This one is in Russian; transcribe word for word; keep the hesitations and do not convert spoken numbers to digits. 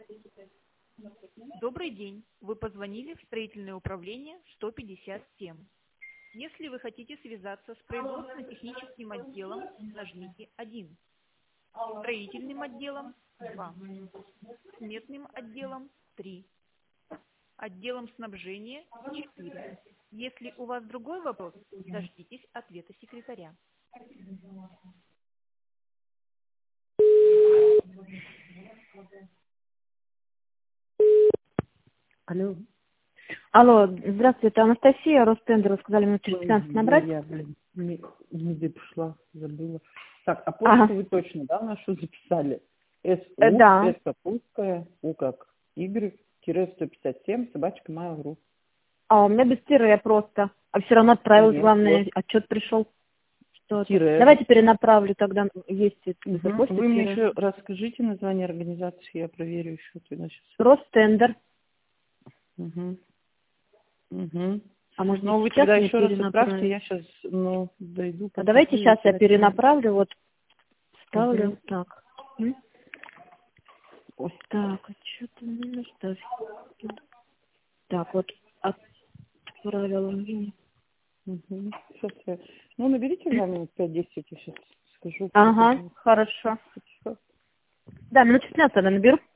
Добрый день. Вы позвонили в строительное управление сто пятьдесят семь. Если вы хотите связаться с производственно-техническим отделом, нажмите один. Строительным отделом два. Сметным отделом три. Отделом снабжения четыре. Если у вас другой вопрос, дождитесь ответа секретаря. Алло. Алло, здравствуйте, это Анастасия, Ростендер, вы сказали мне через Ой, пятнадцать я, набрать? я, блин, не, не пришла, забыла. Так, а Ага. почту вы точно, да, нашу записали? Э, СУ, да. С как узкая, У как Y, тире сто пятьдесят семь, собачка Mail.ru. А у меня без тире просто. А все равно отправилась, Нет, главное, вот. отчет пришел. Что это? Тире. Давайте перенаправлю тогда, есть без Угу. почты Вы мне тире. еще расскажите название организации, я проверю еще. Сейчас. Ростендер. Угу. Угу. А может быть Ну, вы сейчас тогда мне еще раз отправьте, перенаправить? я сейчас, ну, дойду. А давайте посмотрю, сейчас я если перенаправлю, вот ставлю. Угу. Так. М? Ой, так, а что ты мне ставь? Так, вот отправила мне. Угу. Сейчас я... Ну, наберите два минут пять-десять, я сейчас скажу. Ага, хорошо. Хорошо. Да, минут пятнадцать тогда наберу.